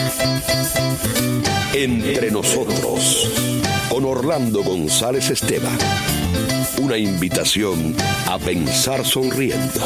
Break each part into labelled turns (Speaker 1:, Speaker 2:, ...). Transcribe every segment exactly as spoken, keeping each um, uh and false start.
Speaker 1: Entre nosotros, con Orlando González Esteban. Una invitación a pensar sonriendo.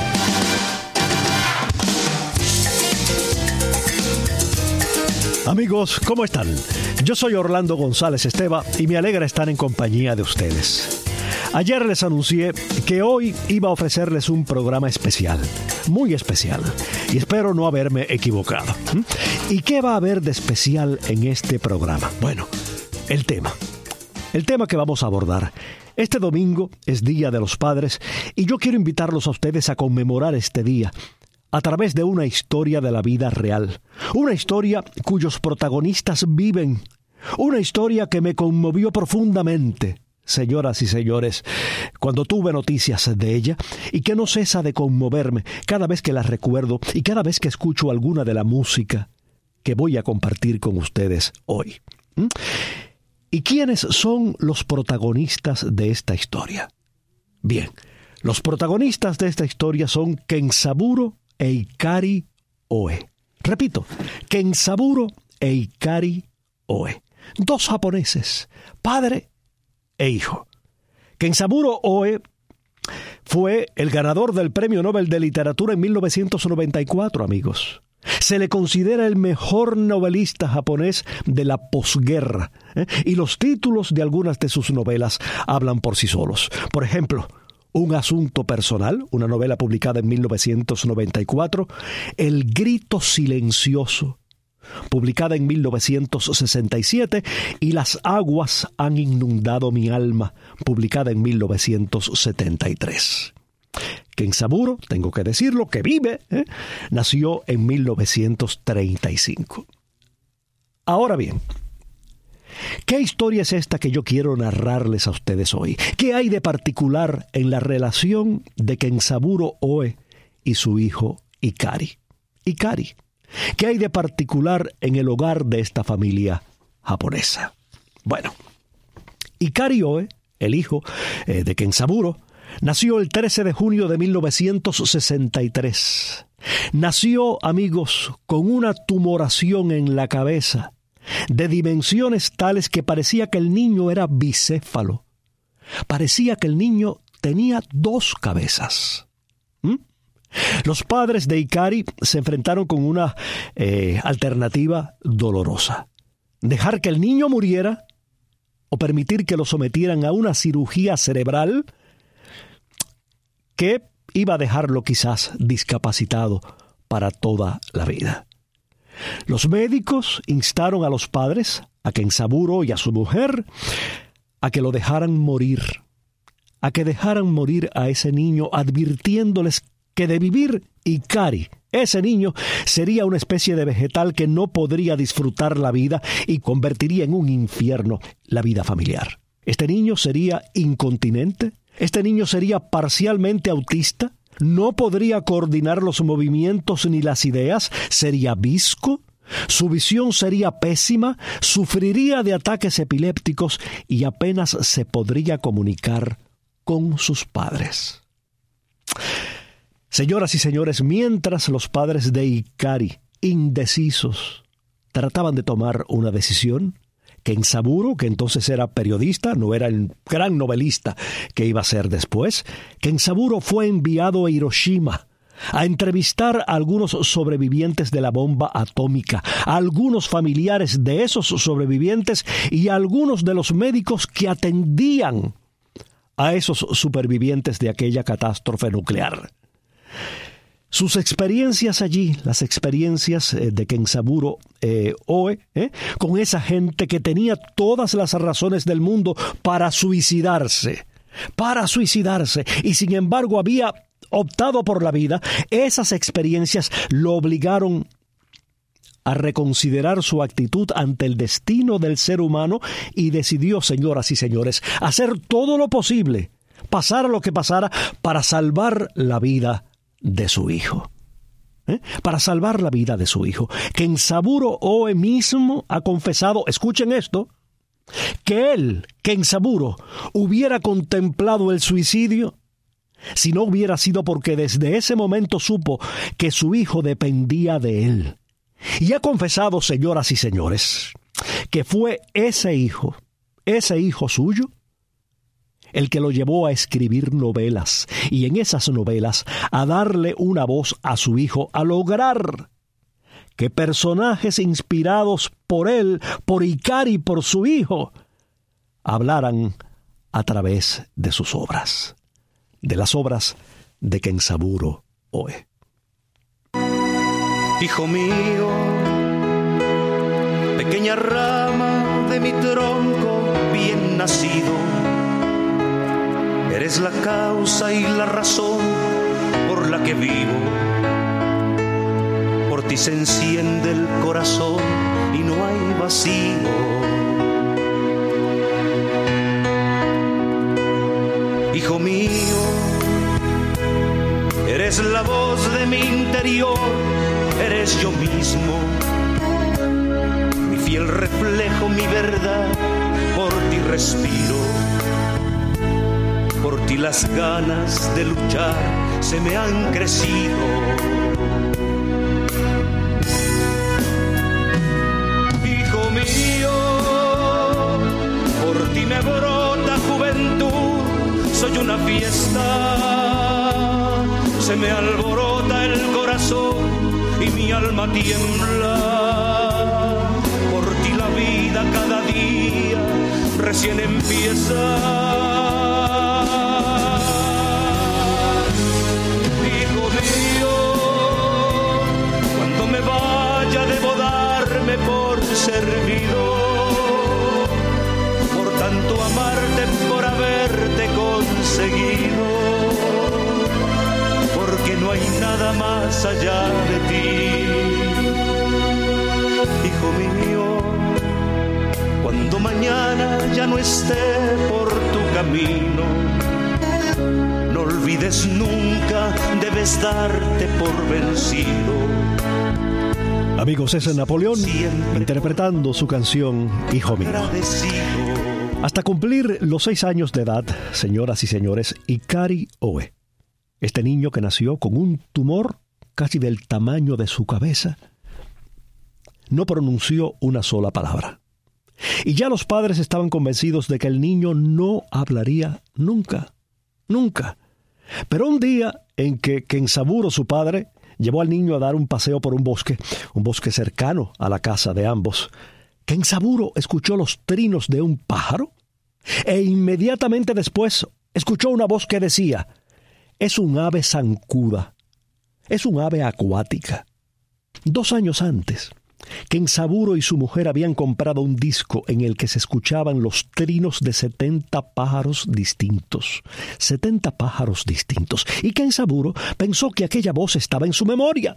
Speaker 2: Amigos, ¿cómo están? Yo soy Orlando González Esteban y me alegra estar en compañía de ustedes. Ayer les anuncié que hoy iba a ofrecerles un programa especial, muy especial, y espero no haberme equivocado. ¿Y qué va a haber de especial en este programa? Bueno, el tema. El tema que vamos a abordar. Este domingo es Día de los Padres y yo quiero invitarlos a ustedes a conmemorar este día a través de una historia de la vida real. Una historia cuyos protagonistas viven. Una historia que me conmovió profundamente, señoras y señores, cuando tuve noticias de ella, y que no cesa de conmoverme cada vez que la recuerdo y cada vez que escucho alguna de la música que voy a compartir con ustedes hoy. ¿Mm? ¿Y quiénes son los protagonistas de esta historia? Bien, los protagonistas de esta historia son Kenzaburo e Ikari Oe. Repito, Kenzaburo e Ikari Oe. Dos japoneses, padre e hijo. Kenzaburo Oe fue el ganador del Premio Nobel de Literatura en mil novecientos noventa y cuatro, amigos. Se le considera el mejor novelista japonés de la posguerra, ¿eh? Y los títulos de algunas de sus novelas hablan por sí solos. Por ejemplo, Un asunto personal, una novela publicada en mil novecientos noventa y cuatro, El grito silencioso, publicada en mil novecientos sesenta y siete, y Las aguas han inundado mi alma, publicada en mil novecientos setenta y tres. Kenzaburo, tengo que decirlo, que vive, ¿eh? nació en mil novecientos treinta y cinco. Ahora bien, ¿qué historia es esta que yo quiero narrarles a ustedes hoy? ¿Qué hay de particular en la relación de Kenzaburo Oe y su hijo Ikari? Ikari. ¿Qué hay de particular en el hogar de esta familia japonesa? Bueno, Ikari Oe, el hijo eh, de Kenzaburo, nació el trece de junio de mil novecientos sesenta y tres. Nació, amigos, con una tumoración en la cabeza, de dimensiones tales que parecía que el niño era bicéfalo. Parecía que el niño tenía dos cabezas. ¿Mm? Los padres de Ikari se enfrentaron con una eh, alternativa dolorosa. Dejar que el niño muriera o permitir que lo sometieran a una cirugía cerebral que iba a dejarlo quizás discapacitado para toda la vida. Los médicos instaron a los padres, a Kenzaburo y a su mujer, a que lo dejaran morir, a que dejaran morir a ese niño, advirtiéndoles que de vivir Ikari, ese niño, sería una especie de vegetal que no podría disfrutar la vida y convertiría en un infierno la vida familiar. Este niño sería incontinente, este niño sería parcialmente autista, no podría coordinar los movimientos ni las ideas, sería visco, su visión sería pésima, sufriría de ataques epilépticos y apenas se podría comunicar con sus padres. Señoras y señores, mientras los padres de Ikari, indecisos, trataban de tomar una decisión, Kenzaburo, que entonces era periodista, no era el gran novelista que iba a ser después, Kenzaburo fue enviado a Hiroshima a entrevistar a algunos sobrevivientes de la bomba atómica, a algunos familiares de esos sobrevivientes y a algunos de los médicos que atendían a esos supervivientes de aquella catástrofe nuclear. Sus experiencias allí, las experiencias eh, de Kenzaburo eh, Oe, eh, con esa gente que tenía todas las razones del mundo para suicidarse, para suicidarse, y sin embargo había optado por la vida, esas experiencias lo obligaron a reconsiderar su actitud ante el destino del ser humano y decidió, señoras y señores, hacer todo lo posible, pasara lo que pasara, para salvar la vida de su hijo. ¿Eh? Para salvar la vida de su hijo. Kenzaburo Oe mismo ha confesado, escuchen esto, que él, Kenzaburo, hubiera contemplado el suicidio si no hubiera sido porque desde ese momento supo que su hijo dependía de él Y ha confesado, señoras y señores, que fue ese hijo, ese hijo suyo, el que lo llevó a escribir novelas y en esas novelas a darle una voz a su hijo, a lograr que personajes inspirados por él, por Ikari, por su hijo, hablaran a través de sus obras, de las obras de Kenzaburo Oe.
Speaker 3: Hijo mío, pequeña rama de mi tronco bien nacido, eres la causa y la razón por la que vivo. Por ti se enciende el corazón y no hay vacío. Hijo mío, eres la voz de mi interior, eres yo mismo, mi fiel reflejo, mi verdad, por ti respiro. Por ti las ganas de luchar se me han crecido. Hijo mío, por ti me brota juventud, soy una fiesta, se me alborota el corazón y mi alma tiembla. Por ti la vida cada día recién empieza. Hijo mío, cuando me vaya debo darme por servido, por tanto amarte, por haberte conseguido, porque no hay nada más allá de ti. Hijo mío, cuando mañana ya no esté por tu camino, no olvides nunca, debes darte por vencido.
Speaker 2: Amigos, ese es Napoleón interpretando su canción Hijo mío. Hasta cumplir los seis años de edad, señoras y señores, Ikari Oe, este niño que nació con un tumor casi del tamaño de su cabeza, no pronunció una sola palabra. Y ya los padres estaban convencidos de que el niño no hablaría nunca, nunca. Pero un día en que Kenzaburo, su padre, llevó al niño a dar un paseo por un bosque, un bosque cercano a la casa de ambos, Kenzaburo escuchó los trinos de un pájaro e inmediatamente después escuchó una voz que decía: es un ave zancuda, es un ave acuática. Dos años antes, Kenzaburo y su mujer habían comprado un disco en el que se escuchaban los trinos de setenta pájaros distintos. setenta pájaros distintos. Y Kenzaburo pensó que aquella voz estaba en su memoria.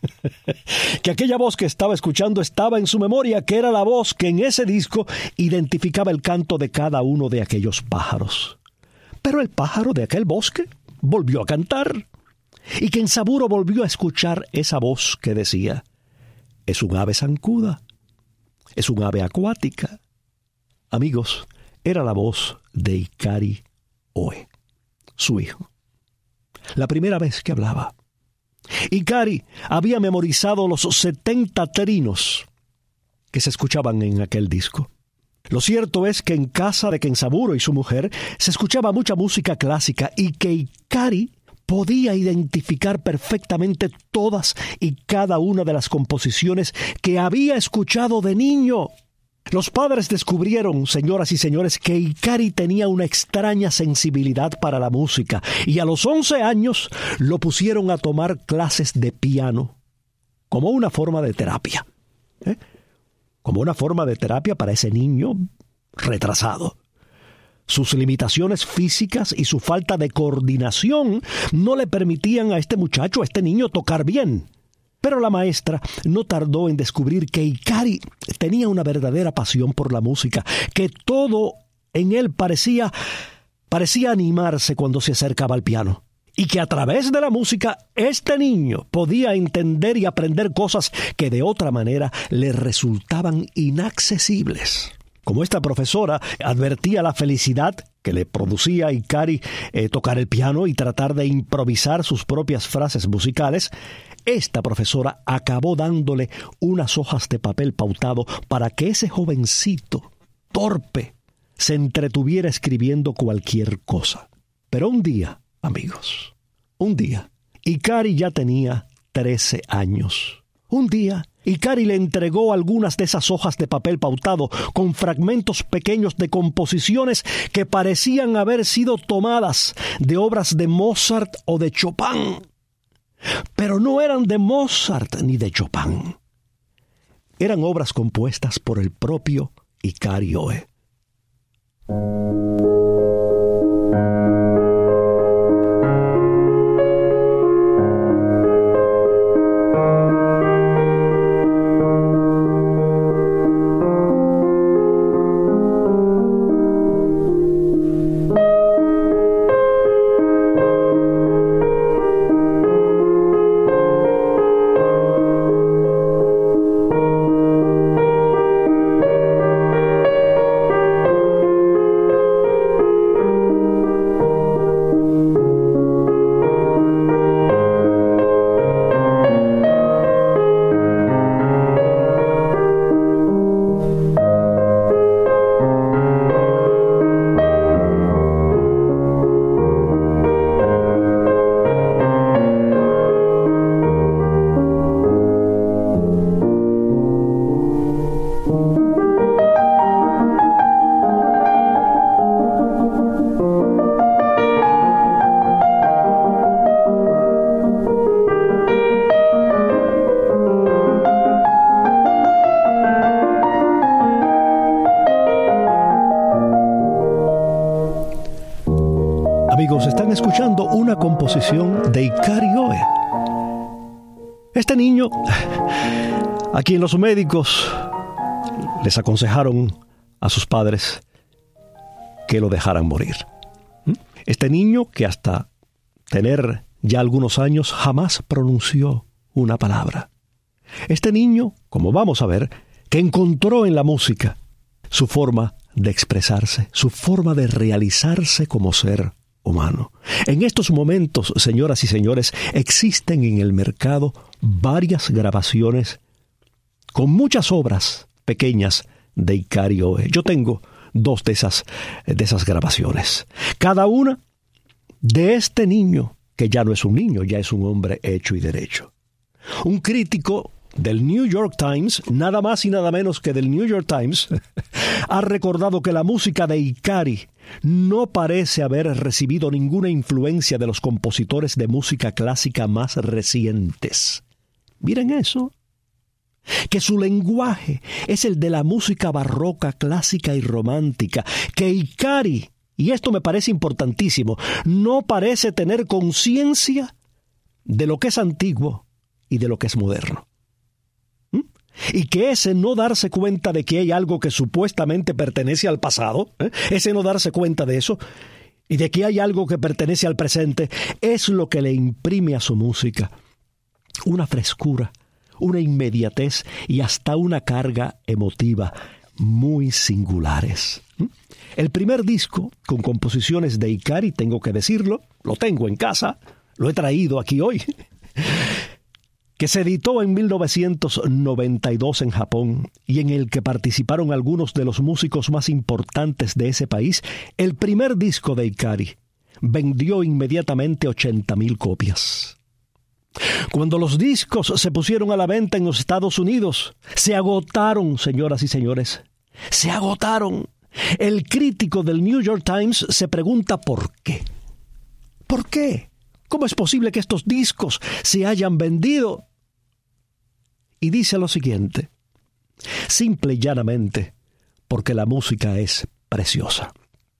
Speaker 2: que aquella voz que estaba escuchando estaba en su memoria, que era la voz que en ese disco identificaba el canto de cada uno de aquellos pájaros. Pero el pájaro de aquel bosque volvió a cantar. Y Kenzaburo volvió a escuchar esa voz que decía: es un ave zancuda, es un ave acuática. Amigos, era la voz de Ikari Oe, su hijo. La primera vez que hablaba. Ikari había memorizado los setenta trinos que se escuchaban en aquel disco. Lo cierto es que en casa de Kenzaburo y su mujer se escuchaba mucha música clásica y que Ikari podía identificar perfectamente todas y cada una de las composiciones que había escuchado de niño. Los padres descubrieron, señoras y señores, que Ikari tenía una extraña sensibilidad para la música y a los once años lo pusieron a tomar clases de piano como una forma de terapia. ¿Eh? Como una forma de terapia para ese niño retrasado. Sus limitaciones físicas y su falta de coordinación no le permitían a este muchacho, a este niño, tocar bien. Pero la maestra no tardó en descubrir que Ikari tenía una verdadera pasión por la música, que todo en él parecía, parecía animarse cuando se acercaba al piano, y que a través de la música este niño podía entender y aprender cosas que de otra manera le resultaban inaccesibles. Como esta profesora advertía la felicidad que le producía a Ikari eh, tocar el piano y tratar de improvisar sus propias frases musicales, esta profesora acabó dándole unas hojas de papel pautado para que ese jovencito, torpe, se entretuviera escribiendo cualquier cosa. Pero un día, amigos, un día, Hikari ya tenía trece años. Un día, Hikari le entregó algunas de esas hojas de papel pautado con fragmentos pequeños de composiciones que parecían haber sido tomadas de obras de Mozart o de Chopin. Pero no eran de Mozart ni de Chopin. Eran obras compuestas por el propio Hikari Oe. Están escuchando una composición de Hikari Oe. Este niño, a quien los médicos les aconsejaron a sus padres que lo dejaran morir. Este niño que hasta tener ya algunos años jamás pronunció una palabra. Este niño, como vamos a ver, que encontró en la música su forma de expresarse, su forma de realizarse como ser humano. En estos momentos, señoras y señores, existen en el mercado varias grabaciones con muchas obras pequeñas de Hikari Oe. Yo tengo dos de esas, de esas grabaciones. Cada una de este niño, que ya no es un niño, ya es un hombre hecho y derecho. Un crítico del New York Times, nada más y nada menos que del New York Times, ha recordado que la música de Hikari no parece haber recibido ninguna influencia de los compositores de música clásica más recientes. Miren eso. Que su lenguaje es el de la música barroca, clásica y romántica. Que Hikari, y esto me parece importantísimo, no parece tener conciencia de lo que es antiguo y de lo que es moderno. Y que ese no darse cuenta de que hay algo que supuestamente pertenece al pasado, ¿eh? ese no darse cuenta de eso, y de que hay algo que pertenece al presente, es lo que le imprime a su música una frescura, una inmediatez y hasta una carga emotiva muy singulares. El primer disco con composiciones de Hikari, tengo que decirlo, lo tengo en casa, lo he traído aquí hoy, que se editó en mil novecientos noventa y dos en Japón y en el que participaron algunos de los músicos más importantes de ese país. El primer disco de Hikari vendió inmediatamente ochenta mil copias. Cuando los discos se pusieron a la venta en los Estados Unidos, se agotaron, señoras y señores, se agotaron. El crítico del New York Times se pregunta ¿por qué? ¿Por qué? ¿Cómo es posible que estos discos se hayan vendido? Y dice lo siguiente: simple y llanamente, porque la música es preciosa.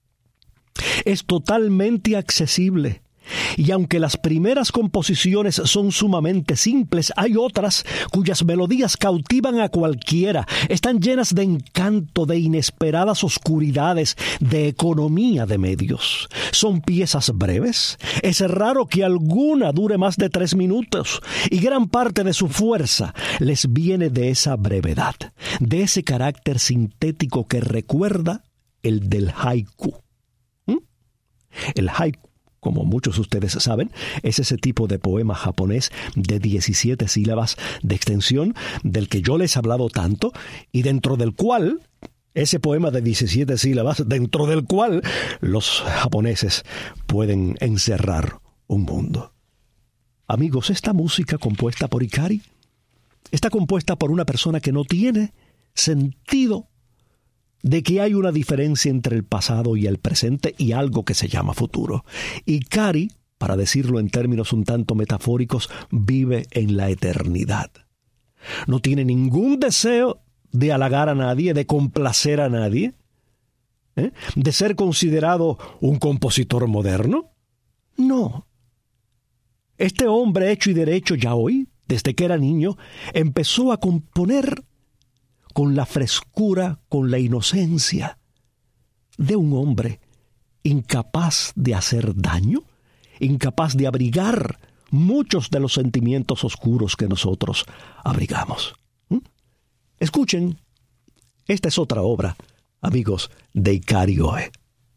Speaker 2: Es totalmente accesible. Y aunque las primeras composiciones son sumamente simples, hay otras cuyas melodías cautivan a cualquiera. Están llenas de encanto, de inesperadas oscuridades, de economía de medios. Son piezas breves. Es raro que alguna dure más de tres minutos. Y gran parte de su fuerza les viene de esa brevedad, de ese carácter sintético que recuerda el del haiku. ¿Mm? El haiku como muchos de ustedes saben, es ese tipo de poema japonés de diecisiete sílabas de extensión del que yo les he hablado tanto y dentro del cual, ese poema de diecisiete sílabas, dentro del cual los japoneses pueden encerrar un mundo. Amigos, esta música compuesta por Ikari está compuesta por una persona que no tiene sentido de que hay una diferencia entre el pasado y el presente y algo que se llama futuro. Ikari, para decirlo en términos un tanto metafóricos, vive en la eternidad. No tiene ningún deseo de halagar a nadie, de complacer a nadie, ¿eh? de ser considerado un compositor moderno. No. Este hombre hecho y derecho ya hoy, desde que era niño, empezó a componer con la frescura, con la inocencia de un hombre incapaz de hacer daño, incapaz de abrigar muchos de los sentimientos oscuros que nosotros abrigamos. ¿Mm? Escuchen, esta es otra obra, amigos, de Ikari Oe.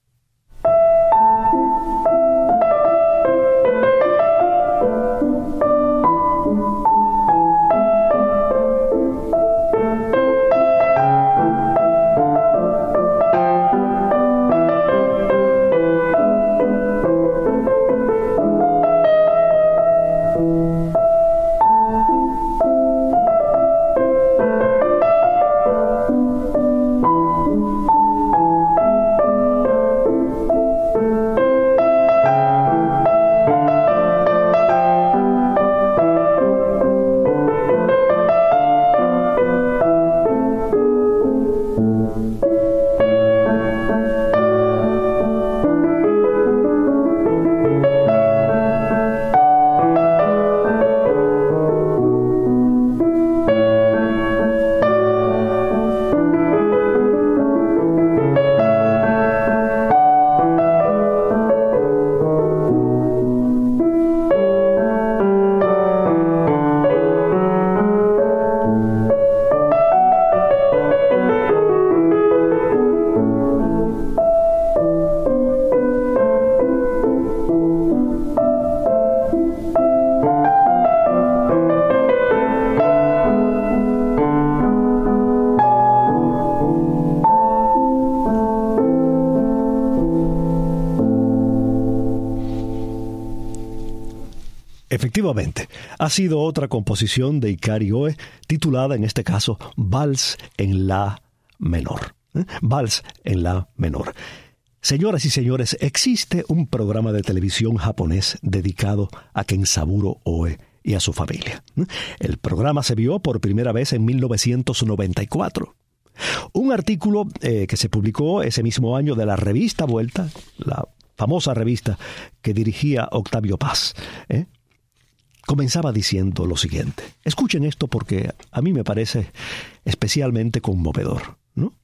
Speaker 2: Efectivamente, ha sido otra composición de Ikari Oe, titulada en este caso Vals en la menor. ¿Eh? Vals en la menor. Señoras y señores, existe un programa de televisión japonés dedicado a Kensaburo Oe y a su familia. ¿Eh? El programa se vio por primera vez en mil novecientos noventa y cuatro. Un artículo eh, que se publicó ese mismo año de la revista Vuelta, la famosa revista que dirigía Octavio Paz, ¿eh? comenzaba diciendo lo siguiente. Escuchen esto porque a mí me parece especialmente conmovedor, ¿no?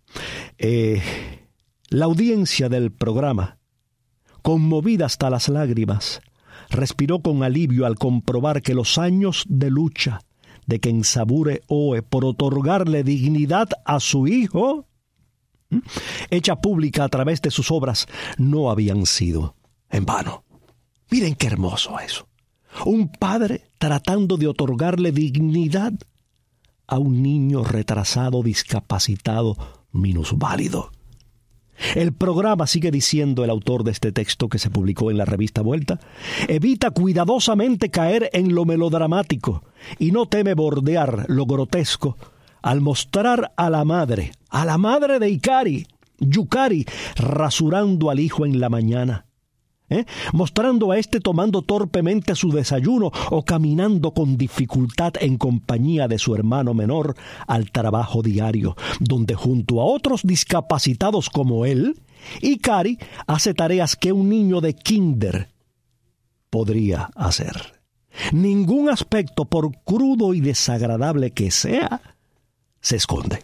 Speaker 2: Eh, la audiencia del programa, conmovida hasta las lágrimas, respiró con alivio al comprobar que los años de lucha de Kensaburo Oe por otorgarle dignidad a su hijo, ¿eh? hecha pública a través de sus obras, no habían sido en vano. Miren qué hermoso eso. Un padre tratando de otorgarle dignidad a un niño retrasado, discapacitado, minusválido. El programa, sigue diciendo el autor de este texto que se publicó en la revista Vuelta, evita cuidadosamente caer en lo melodramático y no teme bordear lo grotesco al mostrar a la madre, a la madre de Ikari, Yukari, rasurando al hijo en la mañana. ¿Eh? Mostrando a este tomando torpemente su desayuno o caminando con dificultad en compañía de su hermano menor al trabajo diario, donde junto a otros discapacitados como él, Ikari hace tareas que un niño de kinder podría hacer. Ningún aspecto, por crudo y desagradable que sea, se esconde.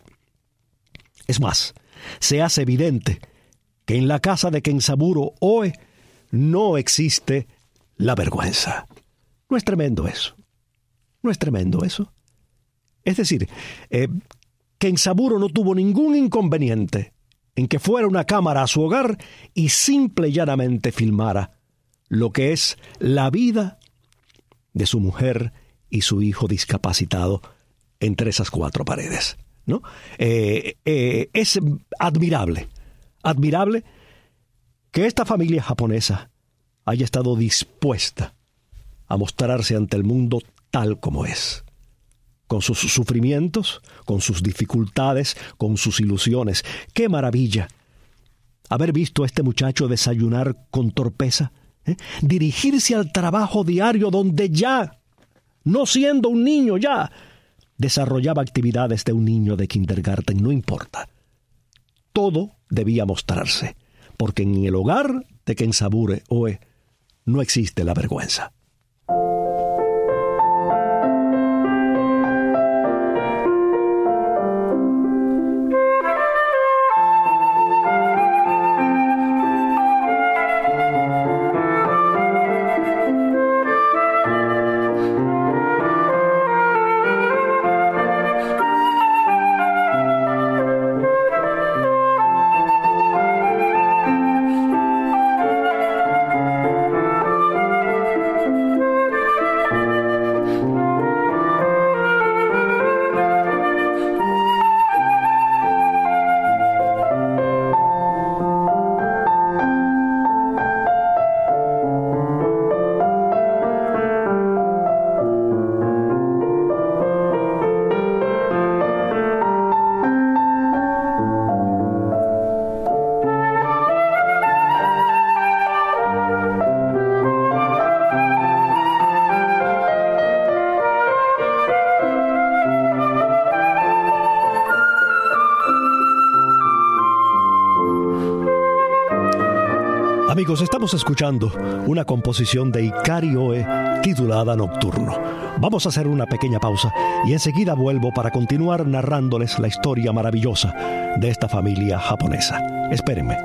Speaker 2: Es más, se hace evidente que en la casa de Kensaburo Oe no existe la vergüenza. ¿No es tremendo eso? ¿No es tremendo eso? Es decir, eh, Kensaburo no tuvo ningún inconveniente en que fuera una cámara a su hogar y simple y llanamente filmara lo que es la vida de su mujer y su hijo discapacitado entre esas cuatro paredes, ¿no? Eh, eh, es admirable, admirable que esta familia japonesa haya estado dispuesta a mostrarse ante el mundo tal como es, con sus sufrimientos, con sus dificultades, con sus ilusiones. ¡Qué maravilla haber visto a este muchacho desayunar con torpeza! ¿Eh? Dirigirse al trabajo diario donde ya, no siendo un niño ya, desarrollaba actividades de un niño de kindergarten, no importa. Todo debía mostrarse, porque en el hogar de Kenzaburo Oe no existe la vergüenza. Amigos, estamos escuchando una composición de Ikari Oe titulada Nocturno. Vamos a hacer una pequeña pausa y enseguida vuelvo para continuar narrándoles la historia maravillosa de esta familia japonesa. Espérenme.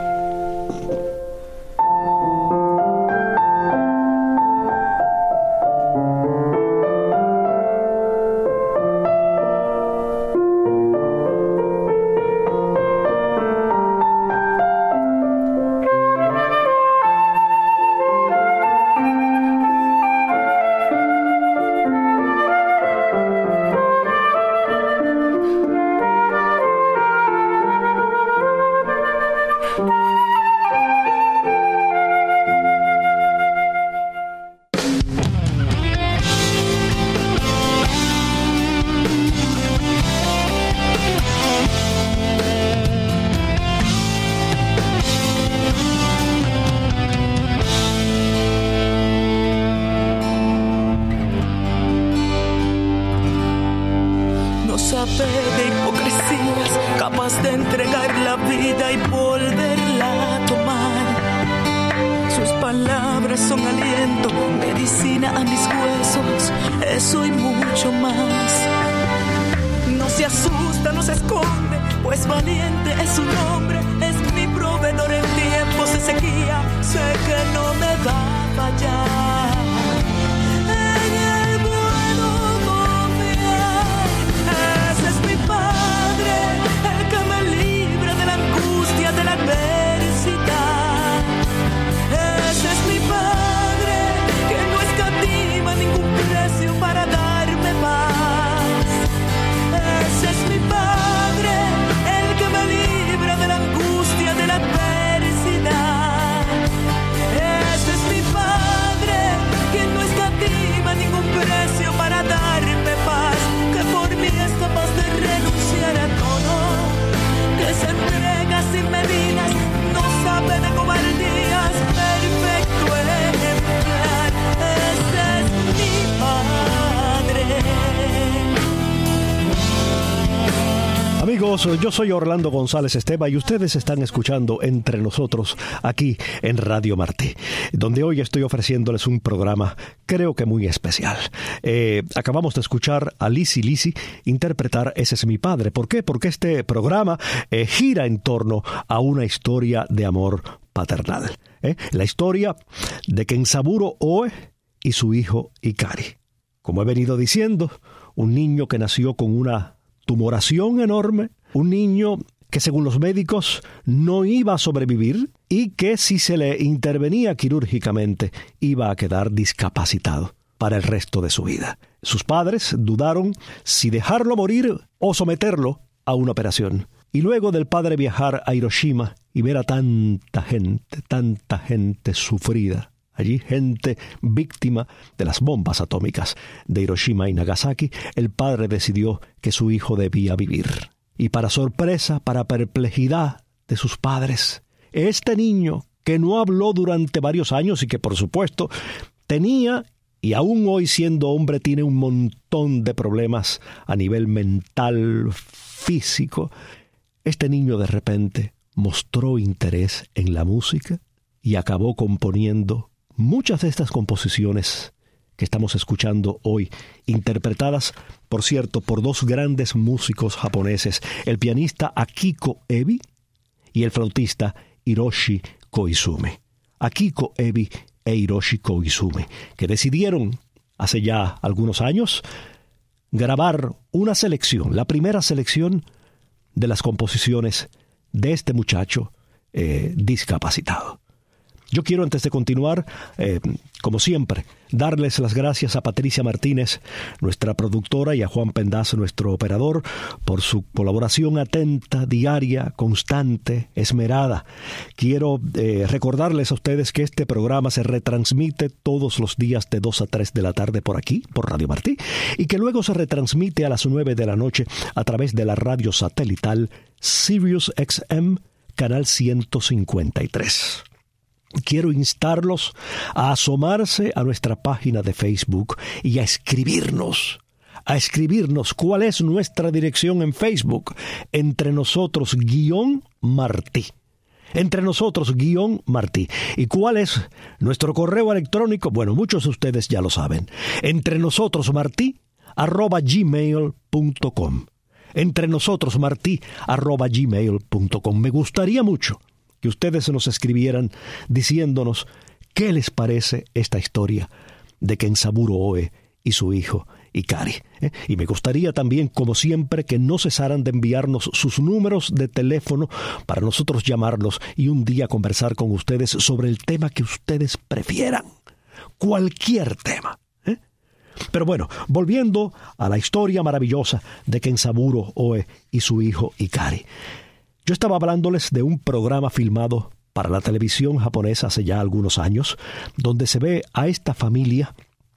Speaker 4: De hipocresías, capaz de entregar la vida y volverla a tomar. Sus palabras son aliento, medicina a mis huesos, eso y mucho más. No se asusta, no se esconde, pues valiente es su nombre. Es mi proveedor en tiempos de sequía, sé que no me va a fallar. Sin medidas, no sabe de cobardías, perfecto ejemplar, ese es mi padre.
Speaker 2: Amigos, yo soy Orlando González Esteva y ustedes están escuchando Entre Nosotros aquí en Radio Martí, donde hoy estoy ofreciéndoles un programa creo que muy especial. Eh, acabamos de escuchar a Lizzy Lizzy interpretar Ese es mi padre. ¿Por qué? Porque este programa eh, gira en torno a una historia de amor paternal. ¿eh? La historia de Kenzaburo Oe y su hijo Ikari. Como he venido diciendo, un niño que nació con una tumoración enorme, un niño que según los médicos no iba a sobrevivir y que si se le intervenía quirúrgicamente iba a quedar discapacitado para el resto de su vida. Sus padres dudaron si dejarlo morir o someterlo a una operación. Y luego del padre viajar a Hiroshima y ver a tanta gente, tanta gente sufrida, allí gente víctima de las bombas atómicas de Hiroshima y Nagasaki, el padre decidió que su hijo debía vivir. Y para sorpresa, para perplejidad de sus padres, este niño que no habló durante varios años y que por supuesto tenía, y aún hoy siendo hombre tiene un montón de problemas a nivel mental, físico, este niño de repente mostró interés en la música y acabó componiendo muchas de estas composiciones que estamos escuchando hoy, interpretadas, por cierto, por dos grandes músicos japoneses, el pianista Akiko Ebi y el flautista Hiroshi Koizumi. Akiko Ebi e Hiroshi Koizumi, que decidieron, hace ya algunos años, grabar una selección, la primera selección de las composiciones de este muchacho eh, discapacitado. Yo quiero, antes de continuar, eh, como siempre, darles las gracias a Patricia Martínez, nuestra productora, y a Juan Pendaz, nuestro operador, por su colaboración atenta, diaria, constante, esmerada. Quiero eh, recordarles a ustedes que este programa se retransmite todos los días de dos a tres de la tarde por aquí, por Radio Martí, y que luego se retransmite a las nueve de la noche a través de la radio satelital Sirius X M, canal ciento cincuenta y tres. Quiero instarlos a asomarse a nuestra página de Facebook y a escribirnos, a escribirnos cuál es nuestra dirección en Facebook, Entre Nosotros guión Martí. Entre Nosotros guión Martí. ¿Y cuál es nuestro correo electrónico? Bueno, muchos de ustedes ya lo saben. Entre Nosotros Martí arroba gmail punto com. Entre Nosotros Martí arroba gmail punto com. Me gustaría mucho que ustedes nos escribieran diciéndonos qué les parece esta historia de Kenzaburo Oe y su hijo Ikari. ¿eh? Y me gustaría también, como siempre, que no cesaran de enviarnos sus números de teléfono para nosotros llamarlos y un día conversar con ustedes sobre el tema que ustedes prefieran. Cualquier tema. ¿eh? Pero bueno, volviendo a la historia maravillosa de Kenzaburo Oe y su hijo Ikari. Yo estaba hablándoles de un programa filmado para la televisión japonesa hace ya algunos años, donde se ve a esta familia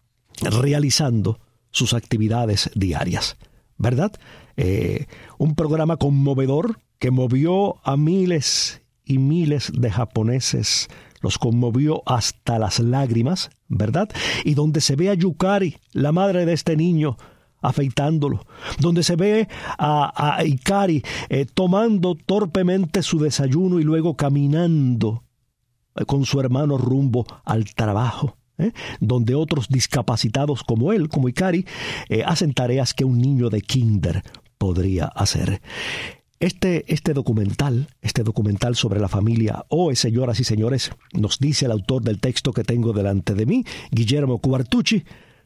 Speaker 2: realizando sus actividades diarias, ¿verdad? Eh, un programa conmovedor que movió a miles y miles de japoneses, los conmovió hasta las lágrimas, ¿verdad? Y donde se ve a Yukari, la madre de este niño, afeitándolo, donde se ve a, a Ikari eh, tomando torpemente su desayuno y luego caminando eh, con su hermano rumbo al trabajo, eh, donde otros discapacitados como él, como Ikari, eh, hacen tareas que un niño de kinder podría hacer. Este, este documental, este documental sobre la familia Oe, señoras y señores, nos dice el autor del texto que tengo delante de mí, Guillermo Cuartucci,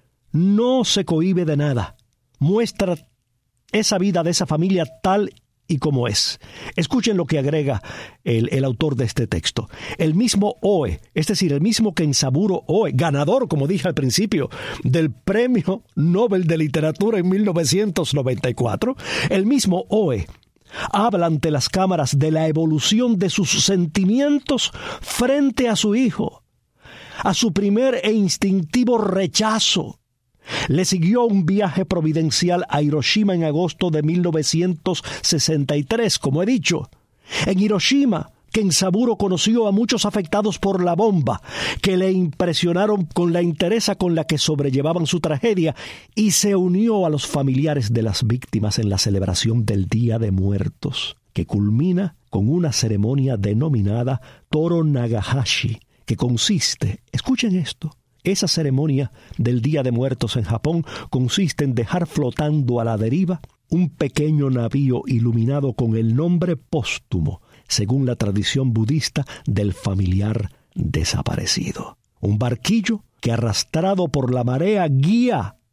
Speaker 2: no se cohíbe de nada. Muestra esa vida de esa familia tal y como es. Escuchen lo que agrega el, el autor de este texto. El mismo Oe, es decir, el mismo Kenzaburo Oe, ganador, como dije al principio, del Premio Nobel de Literatura en mil novecientos noventa y cuatro, el mismo Oe habla ante las cámaras de la evolución de sus sentimientos frente a su hijo, a su primer e instintivo rechazo. Le siguió un viaje providencial a Hiroshima en agosto de mil novecientos sesenta y tres, como he dicho. En Hiroshima, Kenzaburo conoció a muchos afectados por la bomba, que le impresionaron con la entereza con la que sobrellevaban su tragedia, y se unió a los familiares de las víctimas en la celebración del Día de Muertos, que culmina con una ceremonia denominada Toro Nagahashi, que consiste, escuchen esto, esa ceremonia del Día de Muertos en Japón consiste en dejar flotando a la deriva un pequeño navío iluminado con el nombre póstumo, según la tradición budista, del familiar desaparecido. Un barquillo que, arrastrado por la marea, guía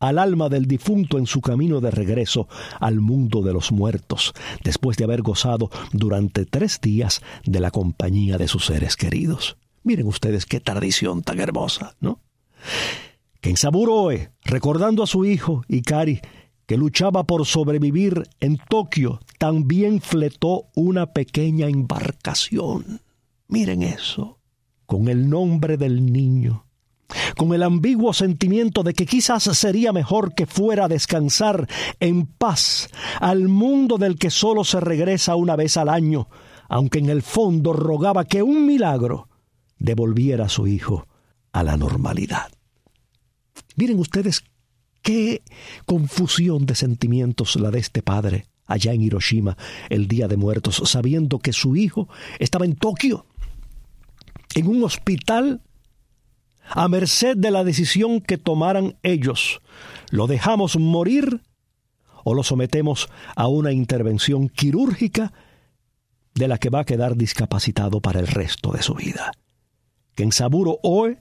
Speaker 2: al alma del difunto en su camino de regreso al mundo de los muertos, después de haber gozado durante tres días de la compañía de sus seres queridos. Miren ustedes qué tradición tan hermosa, ¿no? Kenzaburo Oe, recordando a su hijo Ikari, que luchaba por sobrevivir en Tokio, también fletó una pequeña embarcación. Miren eso, con el nombre del niño, con el ambiguo sentimiento de que quizás sería mejor que fuera a descansar en paz al mundo del que solo se regresa una vez al año, aunque en el fondo rogaba que un milagro devolviera a su hijo a la normalidad. Miren ustedes qué confusión de sentimientos la de este padre allá en Hiroshima el Día de Muertos, sabiendo que su hijo estaba en Tokio, en un hospital, a merced de la decisión que tomaran ellos. ¿Lo dejamos morir o lo sometemos a una intervención quirúrgica de la que va a quedar discapacitado para el resto de su vida? Kenzaburo Oe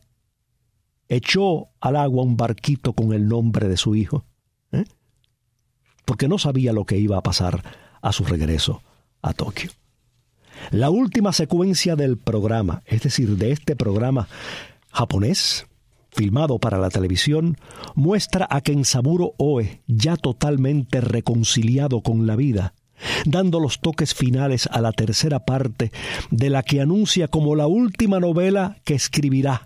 Speaker 2: echó al agua un barquito con el nombre de su hijo, ¿eh? porque no sabía lo que iba a pasar a su regreso a Tokio. La última secuencia del programa, es decir, de este programa japonés, filmado para la televisión, muestra a Kenzaburo Oe ya totalmente reconciliado con la vida, dando los toques finales a la tercera parte de la que anuncia como la última novela que escribirá.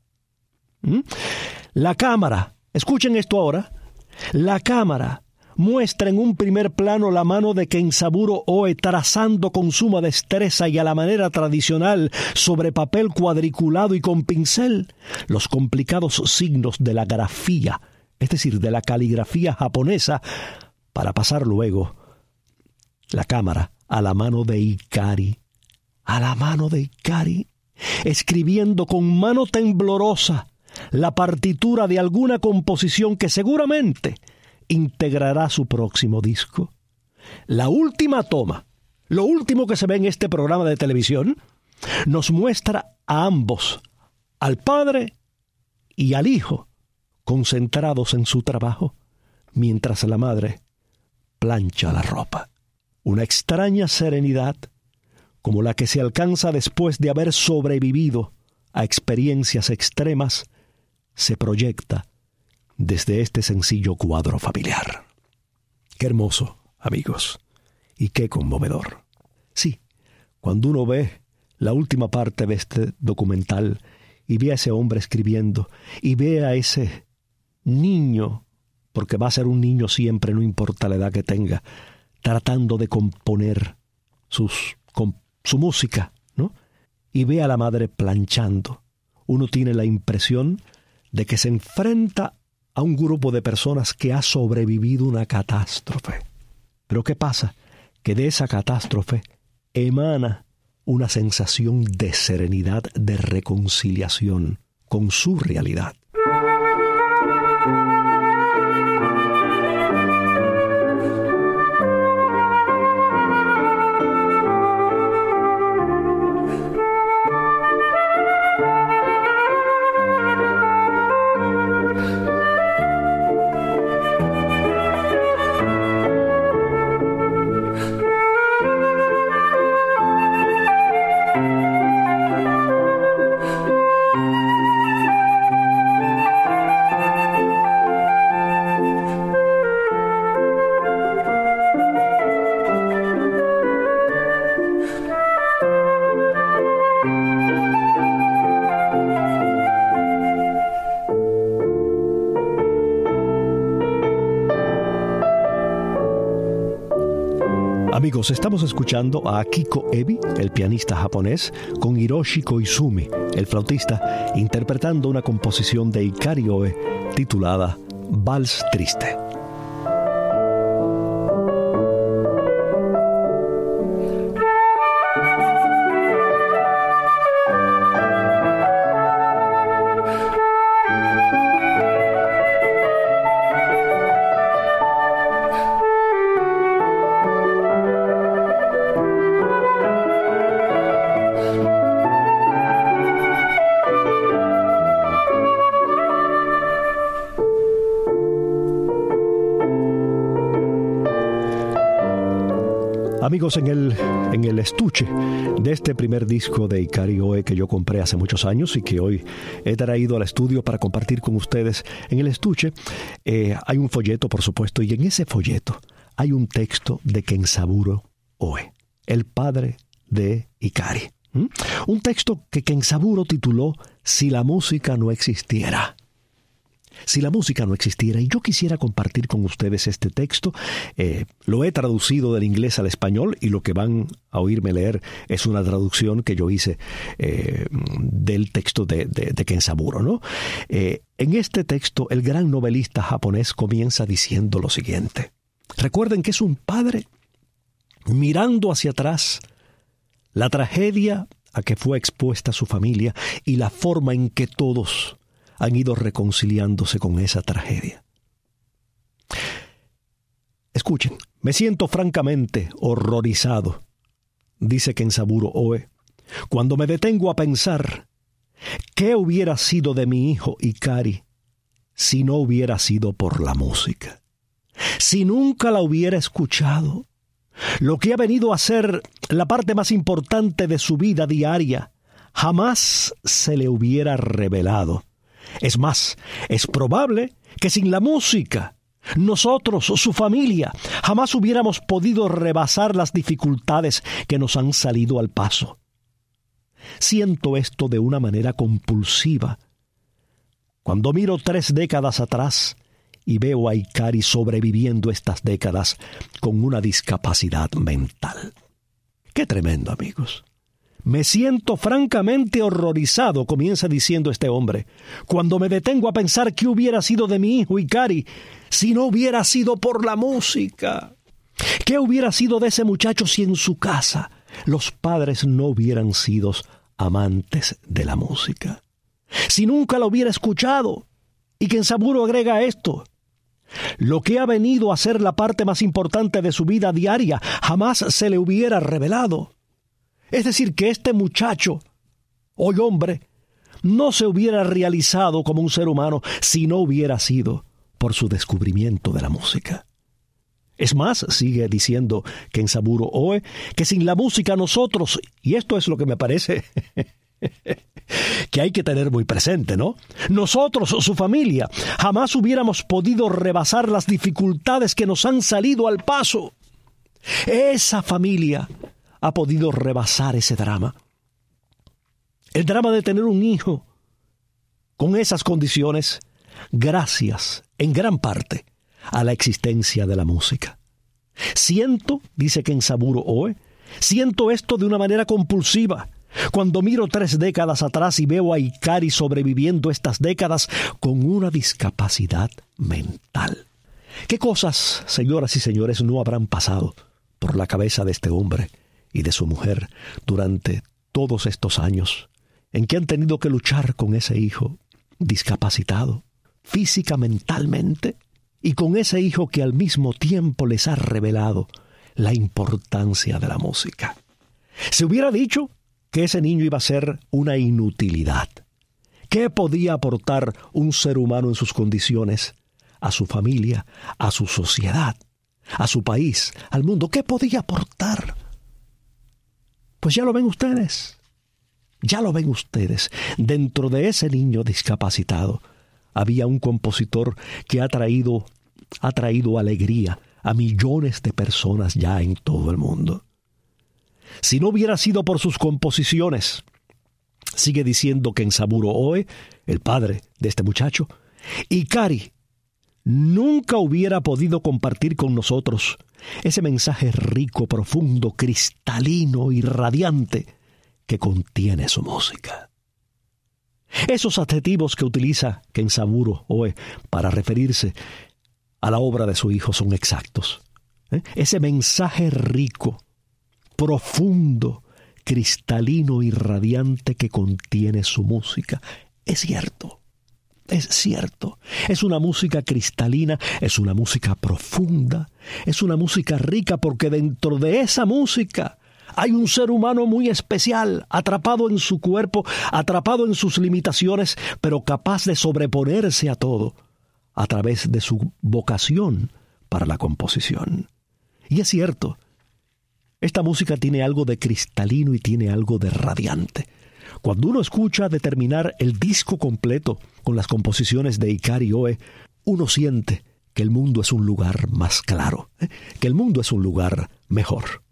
Speaker 2: ¿Mm? La cámara, escuchen esto ahora, la cámara muestra en un primer plano la mano de Kenzaburo Oe trazando con suma destreza y a la manera tradicional sobre papel cuadriculado y con pincel los complicados signos de la grafía, es decir, de la caligrafía japonesa, para pasar luego la cámara a la mano de Ikari, a la mano de Ikari, escribiendo con mano temblorosa la partitura de alguna composición que seguramente integrará su próximo disco. La última toma, lo último que se ve en este programa de televisión, nos muestra a ambos, al padre y al hijo, concentrados en su trabajo, mientras la madre plancha la ropa. Una extraña serenidad, como la que se alcanza después de haber sobrevivido a experiencias extremas, se proyecta desde este sencillo cuadro familiar. Qué hermoso, amigos, y qué conmovedor. Sí, cuando uno ve la última parte de este documental y ve a ese hombre escribiendo y ve a ese niño, porque va a ser un niño siempre, no importa la edad que tenga, tratando de componer sus, con, su música, ¿no? Y ve a la madre planchando, uno tiene la impresión de que se enfrenta a un grupo de personas que ha sobrevivido una catástrofe. Pero ¿qué pasa? Que de esa catástrofe emana una sensación de serenidad, de reconciliación con su realidad. Amigos, estamos escuchando a Akiko Ebi, el pianista japonés, con Hiroshi Koizumi, el flautista, interpretando una composición de Ikari Oe titulada Vals Triste. Amigos, en el, en el estuche de este primer disco de Ikari Oe que yo compré hace muchos años y que hoy he traído al estudio para compartir con ustedes, en el estuche eh, hay un folleto, por supuesto, y en ese folleto hay un texto de Kenzaburo Oe, el padre de Ikari. ¿Mm? Un texto que Kenzaburo tituló Si la música no existiera. Si la música no existiera, y yo quisiera compartir con ustedes este texto, eh, lo he traducido del inglés al español y lo que van a oírme leer es una traducción que yo hice eh, del texto de, de, de Kenzaburo, ¿no? Eh, en este texto, el gran novelista japonés comienza diciendo lo siguiente. Recuerden que es un padre mirando hacia atrás la tragedia a que fue expuesta su familia y la forma en que todos han ido reconciliándose con esa tragedia. Escuchen, me siento francamente horrorizado, dice Kenzaburo Oe, cuando me detengo a pensar qué hubiera sido de mi hijo Ikari si no hubiera sido por la música. Si nunca la hubiera escuchado, lo que ha venido a ser la parte más importante de su vida diaria, jamás se le hubiera revelado. Es más, es probable que sin la música, nosotros, su familia, jamás hubiéramos podido rebasar las dificultades que nos han salido al paso. Siento esto de una manera compulsiva. Cuando miro tres décadas atrás y veo a Ikari sobreviviendo estas décadas con una discapacidad mental. ¡Qué tremendo, amigos! Me siento francamente horrorizado, comienza diciendo este hombre, cuando me detengo a pensar qué hubiera sido de mi hijo Ikari si no hubiera sido por la música. ¿Qué hubiera sido de ese muchacho si en su casa los padres no hubieran sido amantes de la música? Si nunca la hubiera escuchado. Y Kenzaburo agrega esto. Lo que ha venido a ser la parte más importante de su vida diaria jamás se le hubiera revelado. Es decir, que este muchacho, hoy hombre, no se hubiera realizado como un ser humano si no hubiera sido por su descubrimiento de la música. Es más, sigue diciendo Kenzaburo Oe, que sin la música nosotros, y esto es lo que me parece que hay que tener muy presente, ¿no? Nosotros, su familia, jamás hubiéramos podido rebasar las dificultades que nos han salido al paso. Esa familia ha podido rebasar ese drama. El drama de tener un hijo con esas condiciones, gracias, en gran parte, a la existencia de la música. Siento, dice Kenzaburo Oe, siento esto de una manera compulsiva. Cuando miro tres décadas atrás y veo a Ikari sobreviviendo estas décadas con una discapacidad mental. ¿Qué cosas, señoras y señores, no habrán pasado por la cabeza de este hombre y de su mujer durante todos estos años en que han tenido que luchar con ese hijo discapacitado física, mentalmente, y con ese hijo que al mismo tiempo les ha revelado la importancia de la música? Se hubiera dicho que ese niño iba a ser una inutilidad. ¿Qué podía aportar un ser humano en sus condiciones a su familia, a su sociedad, a su país, al mundo? ¿Qué podía aportar? Pues ya lo ven ustedes, ya lo ven ustedes. Dentro de ese niño discapacitado había un compositor que ha traído, ha traído alegría a millones de personas ya en todo el mundo. Si no hubiera sido por sus composiciones, sigue diciendo Kenzaburo Oe, el padre de este muchacho, Ikari nunca hubiera podido compartir con nosotros ese mensaje rico, profundo, cristalino y radiante que contiene su música. Esos adjetivos que utiliza Kenzaburo Oe para referirse a la obra de su hijo son exactos. ¿Eh? Ese mensaje rico, profundo, cristalino y radiante que contiene su música es cierto. Es cierto, es una música cristalina, es una música profunda, es una música rica porque dentro de esa música hay un ser humano muy especial, atrapado en su cuerpo, atrapado en sus limitaciones, pero capaz de sobreponerse a todo a través de su vocación para la composición. Y es cierto Esta música tiene algo de cristalino y tiene algo de radiante. Cuando uno escucha determinar el disco completo con las composiciones de Ikari Oe, uno siente que el mundo es un lugar más claro, ¿eh? que el mundo es un lugar mejor.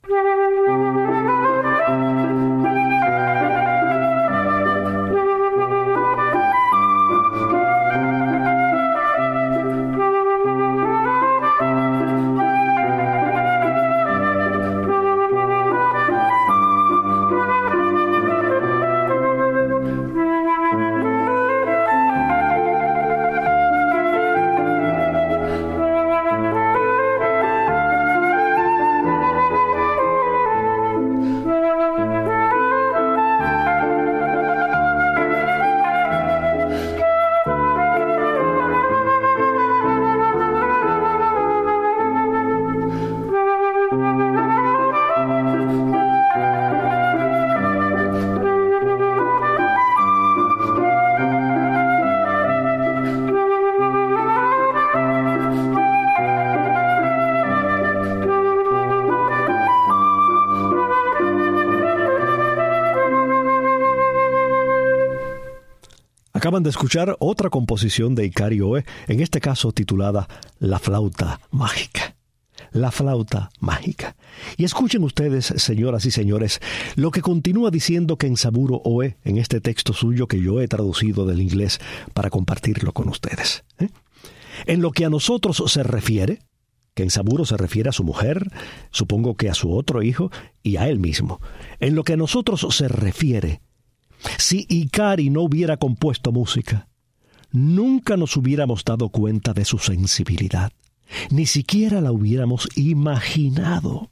Speaker 2: Acaban de escuchar otra composición de Ikari Oe, en este caso titulada La flauta mágica. La flauta mágica. Y escuchen ustedes, señoras y señores, lo que continúa diciendo Kenzaburo Oe en este texto suyo que yo he traducido del inglés para compartirlo con ustedes. ¿Eh? En lo que a nosotros se refiere, Kenzaburo se refiere a su mujer, supongo que a su otro hijo y a él mismo. En lo que a nosotros se refiere, si Ikari no hubiera compuesto música, nunca nos hubiéramos dado cuenta de su sensibilidad, ni siquiera la hubiéramos imaginado.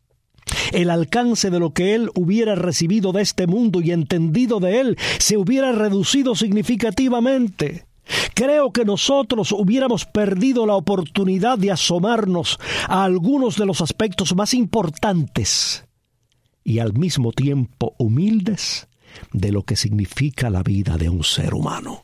Speaker 2: El alcance de lo que él hubiera recibido de este mundo y entendido de él se hubiera reducido significativamente. Creo que nosotros hubiéramos perdido la oportunidad de asomarnos a algunos de los aspectos más importantes y al mismo tiempo humildes de lo que significa la vida de un ser humano.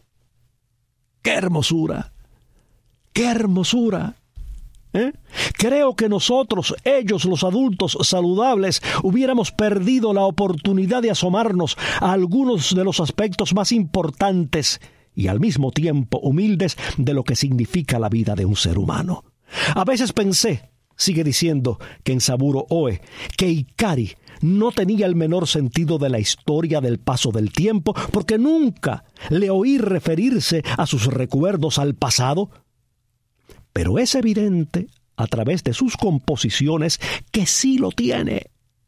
Speaker 2: ¡Qué hermosura! ¡Qué hermosura! ¿Eh? Creo que nosotros, ellos los adultos saludables, hubiéramos perdido la oportunidad de asomarnos a algunos de los aspectos más importantes y al mismo tiempo humildes de lo que significa la vida de un ser humano. A veces pensé, sigue diciendo Kenzaburo Oe, que Ikari no tenía el menor sentido de la historia del paso del tiempo, porque nunca le oí referirse a sus recuerdos al pasado. Pero es evidente, a través de sus composiciones, que sí lo tiene.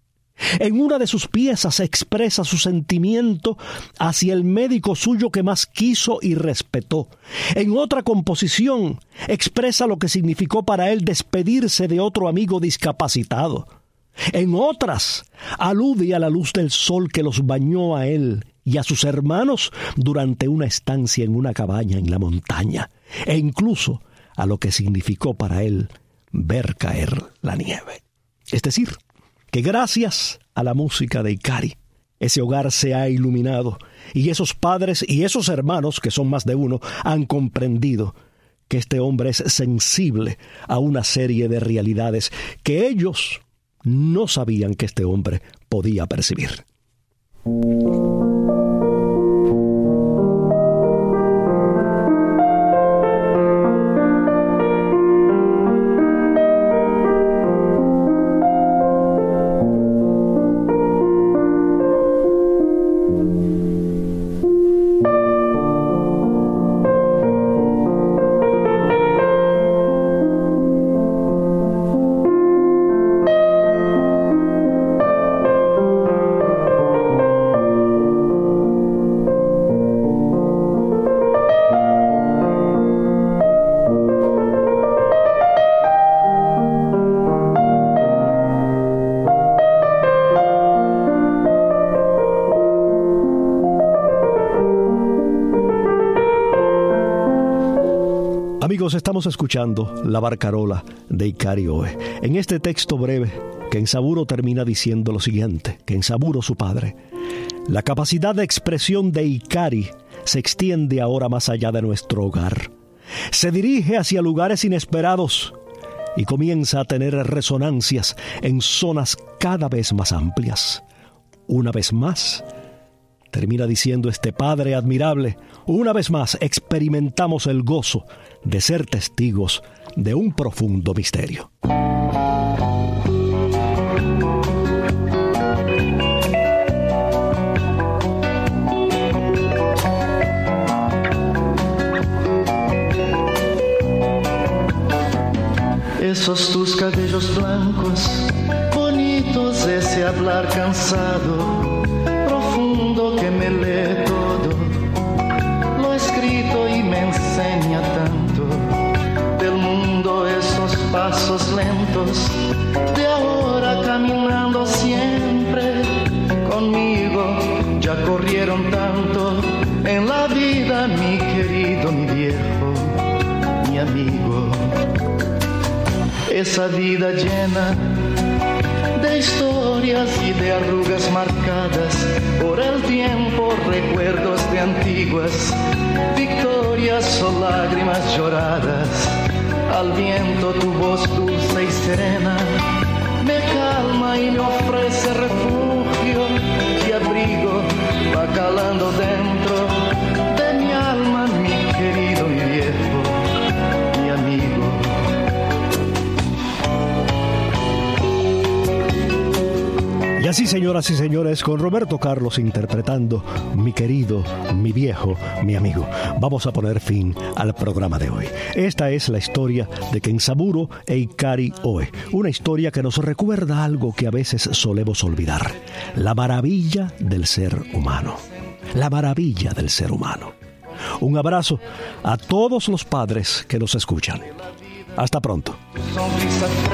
Speaker 2: En una de sus piezas expresa su sentimiento hacia el médico suyo que más quiso y respetó. En otra composición expresa lo que significó para él despedirse de otro amigo discapacitado. En otras, alude a la luz del sol que los bañó a él y a sus hermanos durante una estancia en una cabaña en la montaña, e incluso a lo que significó para él ver caer la nieve. Es decir, que gracias a la música de Ikari, ese hogar se ha iluminado y esos padres y esos hermanos, que son más de uno, han comprendido que este hombre es sensible a una serie de realidades que ellos no sabían que este hombre podía percibir. Amigos, estamos escuchando La Barcarola de Ikari Oe. En este texto breve, Kenzaburo termina diciendo lo siguiente, Kenzaburo, su padre: la capacidad de expresión de Ikari se extiende ahora más allá de nuestro hogar. Se dirige hacia lugares inesperados y comienza a tener resonancias en zonas cada vez más amplias. Una vez más, termina diciendo este padre admirable, una vez más experimentamos el gozo de ser testigos de un profundo misterio.
Speaker 5: Esos tus cabellos blancos, bonitos, ese hablar cansado, profundo que me lee todo, lo escrito y me enseña tanto, del mundo esos pasos lentos, de ahora caminando siempre, conmigo ya corrieron tanto, en la vida mi querido, mi viejo, mi amigo. Esa vida llena de historias y de arrugas marcadas por el tiempo, recuerdos de antiguas victorias o lágrimas lloradas. Al viento tu voz dulce y serena me calma y me ofrece refugio y abrigo, va calando dentro de mi alma, mi querido, mi viejo, mi amigo.
Speaker 2: Y así, señoras y señores, con Roberto Carlos interpretando Mi querido, mi viejo, mi amigo, vamos a poner fin al programa de hoy. Esta es la historia de Kenzaburo e Ikari Oe, una historia que nos recuerda algo que a veces solemos olvidar: la maravilla del ser humano. La maravilla del ser humano. Un abrazo a todos los padres que nos escuchan. Hasta pronto.
Speaker 5: Sonrisa